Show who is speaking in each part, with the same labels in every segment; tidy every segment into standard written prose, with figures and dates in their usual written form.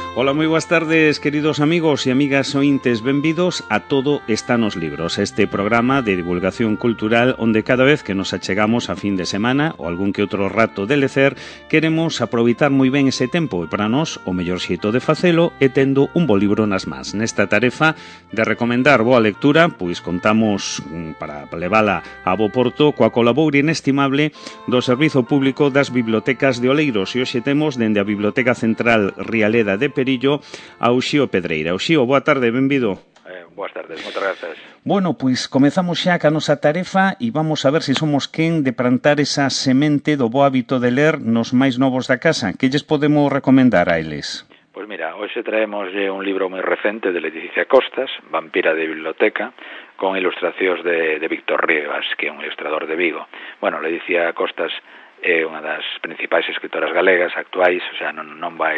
Speaker 1: Ola, moi boas tardes, queridos amigos e amigas ointes, benvidos a Todo está nos libros, este programa de divulgación cultural onde cada vez que nos achegamos a fin de semana ou algún que outro rato de lecer, queremos aproveitar moi ben ese tempo e para nós o mellor xeito de facelo é tendo un bo libro nas mans. Nesta tarefa de recomendar boa lectura, pois contamos para levala a bo porto coa colaboración inestimable do Servizo Público das Bibliotecas de Oleiros e hoxe temos dende a Biblioteca Central Rialeda de Perillo a Uxío Pedreira. Uxío, boa tarde, benvido.
Speaker 2: Boas tardes, moitas grazas.
Speaker 1: Bueno, pois comezamos xa ca nosa tarefa e vamos a ver se somos quen de plantar esa semente do bo hábito de ler nos máis novos da casa. Que lles podemos recomendar a eles?
Speaker 2: Pois mira, hoxe traemos un libro moi recente de Leticia Costas, Vampira de Biblioteca, con ilustracións de Víctor Rivas, que é un ilustrador de Vigo. Bueno, Leticia Costas é unha das principais escritoras galegas actuais, o sea, non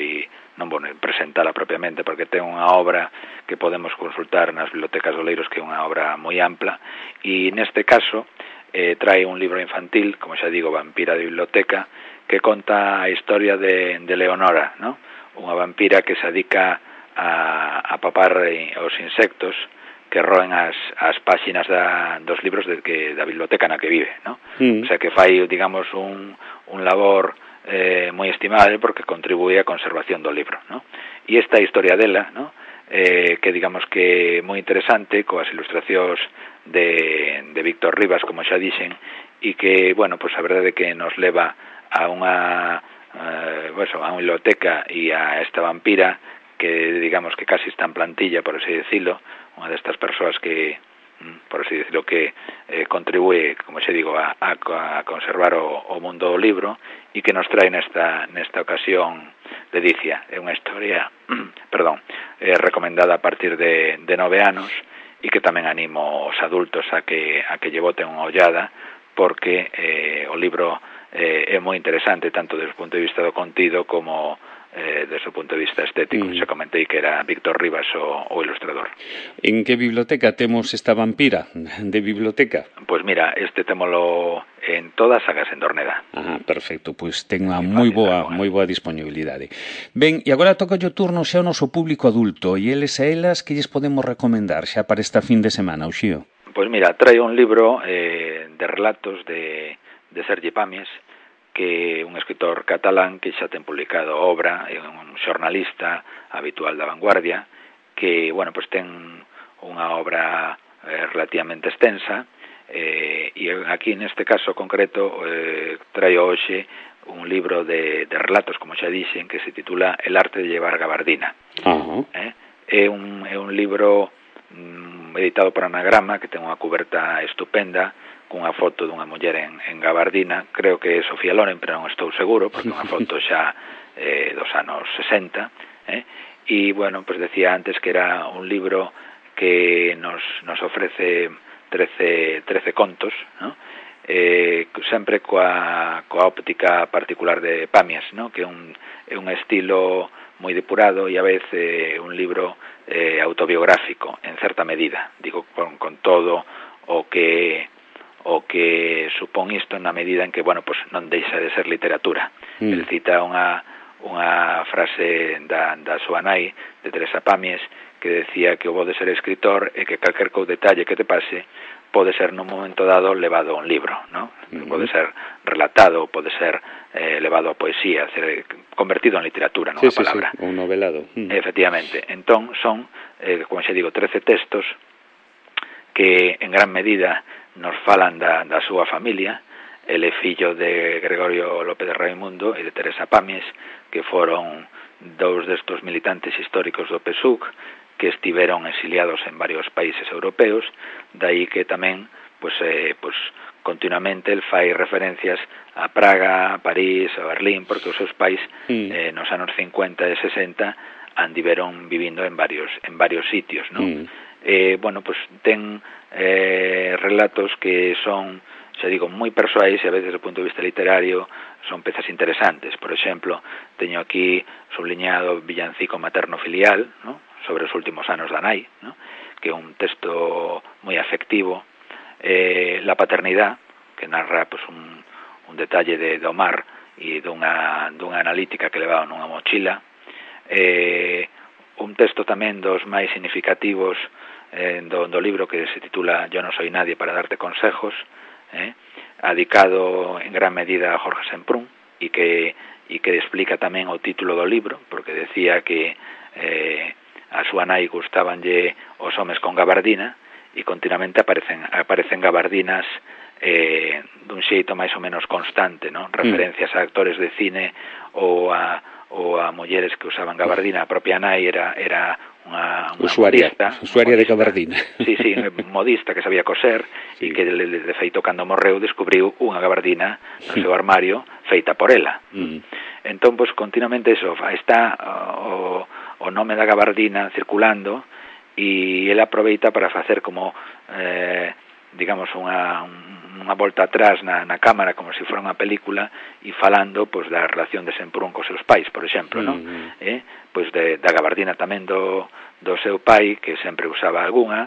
Speaker 2: vou presentala propiamente porque ten unha obra que podemos consultar nas bibliotecas de Oleiros, que é unha obra moi ampla, e neste caso trae un libro infantil, como xa digo, Vampira de Biblioteca, que conta a historia de Leonora, ¿no? Unha vampira que se dedica a papar os insectos que roen as páxinas dos libros da biblioteca na que vive, ¿no? O sea, que fai, digamos, un labor moi estimable porque contribúe á conservación do libro, ¿no? E esta historia dela, ¿no? Que digamos que é moi interesante, coas ilustracións de Víctor Rivas, como xa dixen, e que, bueno, pues a verdade é que nos leva a unha biblioteca e a esta vampira que, digamos, que casi está en plantilla, por así decirlo, unha destas persoas que, por así decirlo, que contribúe, como xe digo, a conservar o mundo do libro e que nos trae nesta ocasión Leticia. É unha historia, recomendada a partir de 9 anos e que tamén animo os adultos a que lle boten unha ollada porque o libro é moi interesante tanto desde o punto de vista do contido como desde o punto de vista estético. Xa comentei que era Víctor Rivas o ilustrador.
Speaker 1: En que biblioteca temos esta vampira de biblioteca?
Speaker 2: Pois mira, témolo en todas as sagas en Dorneda.
Speaker 1: Perfecto, pois ten unha moi boa disponibilidade. Ben, e agora toca o turno xa ao noso público adulto e eles e elas que lles podemos recomendar xa para esta fin de semana, Uxío?
Speaker 2: Pois mira, traio un libro de relatos de Sergi Pàmies, que é un escritor catalán que xa ten publicado obra, é un xornalista habitual da Vanguardia, que, bueno, pues ten unha obra relativamente extensa, e aquí neste caso concreto traio hoxe un libro de relatos, como xa dixen, que se titula El arte de llevar gabardina. É un libro editado por Anagrama, que ten unha cuberta estupenda, cunha foto dunha muller en gabardina, creo que é Sofía Loren, pero non estou seguro, porque é unha foto xa dos anos 60, e, bueno, pues decía antes que era un libro que nos ofrece 13 contos, ¿no? Sempre coa óptica particular de Pàmies, ¿no? Que é un estilo moi depurado e a vez un libro autobiográfico, en certa medida, digo, con todo o que supón isto na medida en que, bueno, pues non deixa de ser literatura. El cita unha frase da súa nai, de Teresa Pàmies, que decía que o bo de ser escritor é que calquer detalle que te pase pode ser nun momento dado levado a un libro, ¿no? Pode ser relatado, pode ser levado a poesía, ser convertido en literatura, nunha palabra.
Speaker 1: Sí, un novelado.
Speaker 2: Efectivamente. Entón, son, como xa digo, 13 textos que en gran medida nos falan da súa familia. El é fillo de Gregorio López de Raimundo e de Teresa Pàmies, que foron dous destos militantes históricos do PSUC que estiveron exiliados en varios países europeos, dai que tamén continuamente el fai referencias a Praga, a París, a Berlín, porque os seus pais nos anos 50 e 60 andiveron vivindo en varios sitios, ¿no? Bueno, pues ten relatos que son, xa digo, moi persoais e a veces desde o punto de vista literario son pezas interesantes. Por exemplo, teño aquí subliñado Villancico materno filial, ¿no? Sobre os últimos anos da nai, ¿no? Que é un texto moi afectivo. La paternidad, que narra pues, un detalle do mar e dunha analítica que levaba nunha mochila. Un texto tamén dos máis significativos do libro que se titula Yo no soy nadie para darte consejos, adicado en gran medida a Jorge Semprún, e que explica tamén o título do libro, porque decía que a súa nai gustabanlle os homes con gabardina, e continuamente aparecen gabardinas dun xeito máis ou menos constante, non? Referencias a actores de cine ou a mulleres que usaban gabardina. A propia nai era unha
Speaker 1: usuaria de gabardina.
Speaker 2: Sí, modista que sabía coser, e que de feito cando morreu descubriu unha gabardina no seu armario feita por ela. Entón, pois, continuamente eso, está o nome da gabardina circulando, e ele aproveita para facer como digamos unha volta atrás na cámara, como se fora unha película, e falando pois da relación de Semprún cos seus pais, por exemplo, non? Pois da gabardina tamén do seu pai, que sempre usaba algunha,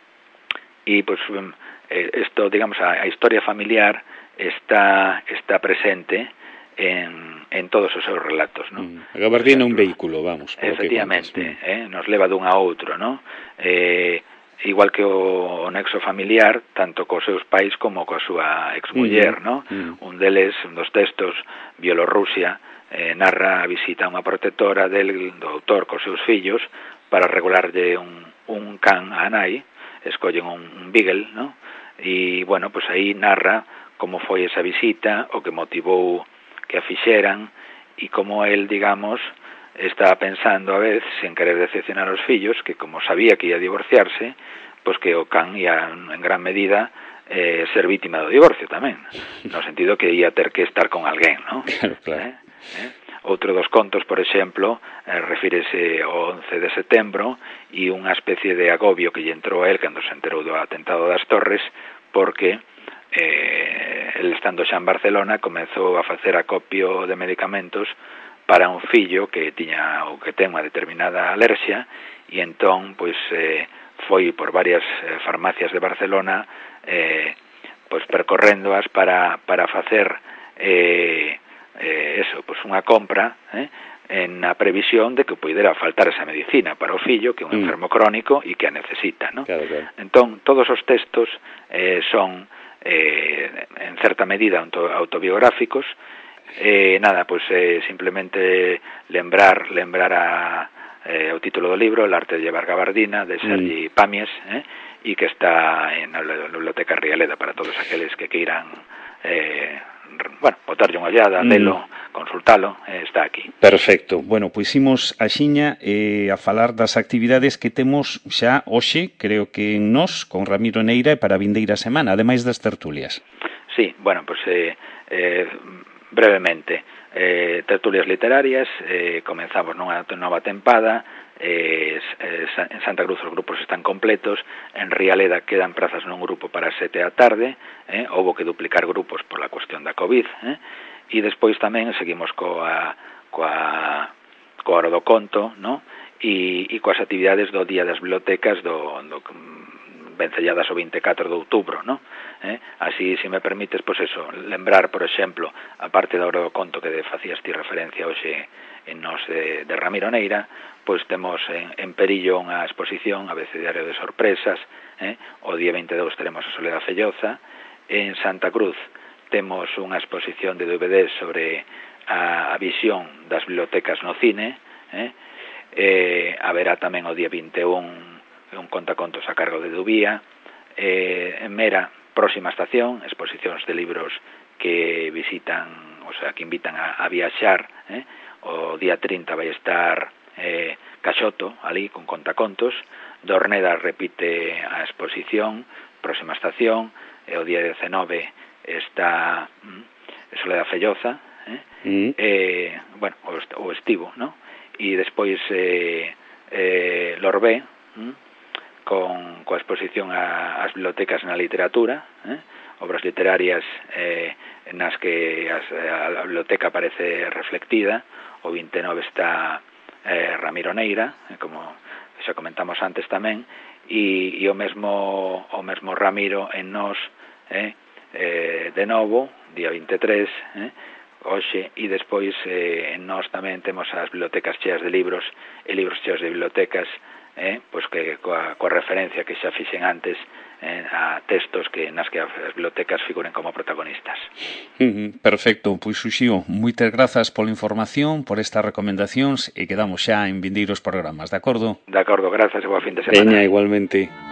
Speaker 2: e pois isto, digamos, a historia familiar está presente en todos os seus relatos, non?
Speaker 1: A gabardina é un vehículo, vamos.
Speaker 2: Efectivamente, nos leva dun a outro, non? Igual que o nexo familiar, tanto cos seus pais como coa súa exmuller, non? Un deles, un dos textos, Bielorrusia, narra a visita a unha protectora do autor cos seus fillos para regularlle un can a nai, escollen un beagle, non? E, bueno, pois aí narra como foi esa visita, o que motivou que a fixeran, e como el, digamos, estaba pensando a vez, sen querer decepcionar os fillos, que como sabía que ia divorciarse, pois que o can ia en gran medida ser vítima do divorcio tamén, no sentido que ia ter que estar con alguén, non?
Speaker 1: Claro.
Speaker 2: Outro dos contos, por exemplo, refírese ao 11 de setembro e unha especie de agobio que lle entrou a él cando se enterou do atentado das Torres, porque el estando xa en Barcelona comezou a facer acopio de medicamentos para un fillo que tiña ou que ten unha determinada alerxia, e entón pois foi por varias farmacias de Barcelona pois percorréndoas para facer eso, pois unha compra en a previsión de que poidera faltar esa medicina para o fillo, que é un enfermo crónico e que a necesita, ¿no?
Speaker 1: Claro.
Speaker 2: Entón, todos os textos son en certa medida autobiográficos. Simplemente lembrar o título do libro, El arte de llevar gabardina, de Sergi Pàmies, e que está na Biblioteca Rialeda para todos aqueles que queiran botarlle unha ollada, lelo, consultalo, está aquí.
Speaker 1: Perfecto. Bueno, pois imos axiña a falar das actividades que temos xa hoxe, creo que en Nós, con Ramiro Neira, e para a vindeira semana, ademais das tertulias.
Speaker 2: Sí, bueno, pois brevemente, tertulias literarias, comenzamos nunha nova tempada, en Santa Cruz os grupos están completos, en Rialeda quedan prazas nun grupo para 7 da tarde, houbo que duplicar grupos pola cuestión da COVID, e despois tamén seguimos coa hora do conto, no? E coas actividades do Día das Bibliotecas do vencelladas o 24 de outubro, no? Así, se me permites, pois eso, lembrar, por exemplo, a parte da hora do conto que facías ti referencia hoxe en Nós de Ramiro Neira, pois temos en Perillo unha exposición, Abecedario de Sorpresas, o día 22 teremos a Soledad Felloza, en Santa Cruz temos unha exposición de DVDs sobre a visión das bibliotecas no cine, haberá tamén o día 21 un contacontos a cargo de Dubía, en Mera, próxima estación, exposicións de libros que visitan, o sea, que invitan a viaxar, o día 30 vai estar Caxoto, ali, con contacontos, Dorneda repite a exposición, próxima estación, e o día 19 está Soledad Felloza, bueno, o estivo, ¿no? E despois Lorbé, coa exposición ás bibliotecas na literatura, obras literarias nas que a biblioteca aparece reflectida. O 29 está Ramiro Neira, como xa comentamos antes tamén, e o mesmo Ramiro en Nós, de novo, día 23, hoxe, e despois nós tamén temos as bibliotecas cheas de libros e libros cheos de bibliotecas, pois que coa referencia que xa fixen antes a textos que nas que as bibliotecas figuren como protagonistas.
Speaker 1: Perfecto, pois Uxío, moitas grazas pola información, por estas recomendacións e quedamos xa en vindeiros programas, de acordo?
Speaker 2: De acordo, grazas e boa fin de semana.
Speaker 1: Veña, igualmente.